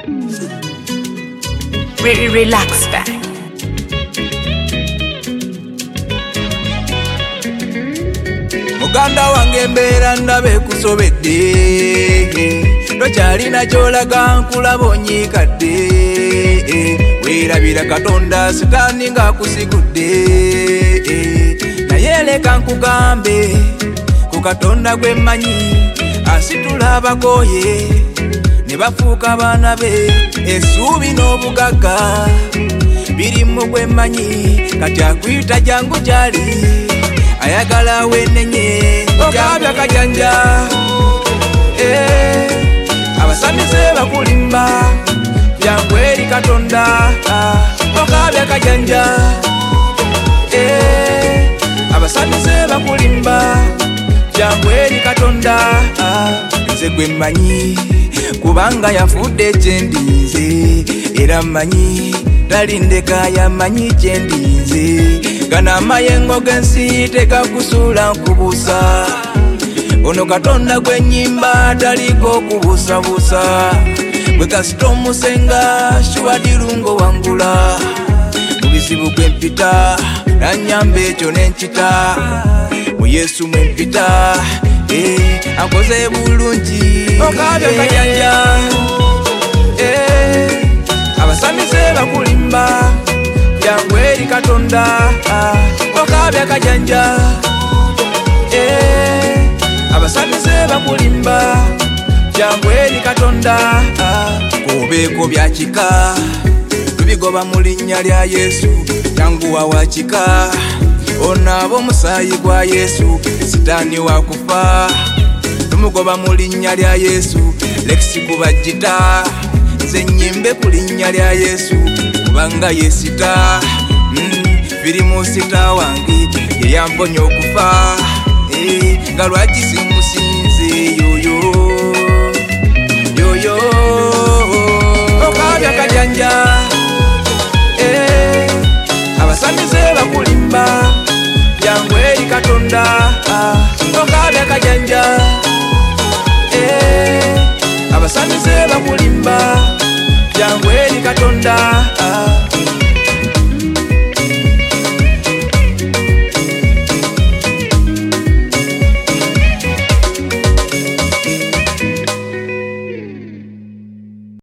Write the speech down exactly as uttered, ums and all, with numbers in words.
Re relax back. Muganda wange mbeera ndabe kusobedde tokyalina kyolaga nkulaba onyiikadde weerabira Katonda sitaani ng'akusigudde naye leka nkugambe ku Katonda gwe mmanyi asitula abakooye ne bafuuka abaana be essuubi n'obugagga biri mu gwe mmanyi kati akuyita jangu gyali ayagala wenenye okabya kajanja eh abasamize bakulimba jangu eri Katonda okabya kajanja eh abasamize bakulimba jangu eri Katonda nze gwe mmanyi kubanga yafudde kyendinze era mmanyi talindeka yamanyi kyendinze gana mayengo gensi tekakusula nkubusa ono Katonda gwe nyimba taliko kubusabusa bwe kasita omusenga shiwadirungo wangula mu bizibu gwe mpita nanyamba ekyo nenkita mu Yesu mwe mpita eh akoze bulungi okabya kajanja eh abasamize bakulimba jangu eri Katonda okabya kajanja eh abasamize bakulimba jangu eri Katonda kubeeko byakika tubigoba mu linnya lya Yesu jangu wawakika onabo omusaayi gwa Yesu sitaani wakufa tumugoba mu linnya lya Yesu lekisi kubajita nze nyimbe ku linnya lya Yesu kubanga yesita biri mu sita wange yeyamponya okufa nga lwaki simusinze yoyo yoyo okabya kajanja eh abasamize bakulimba jangu eri Katonda okabya kajanja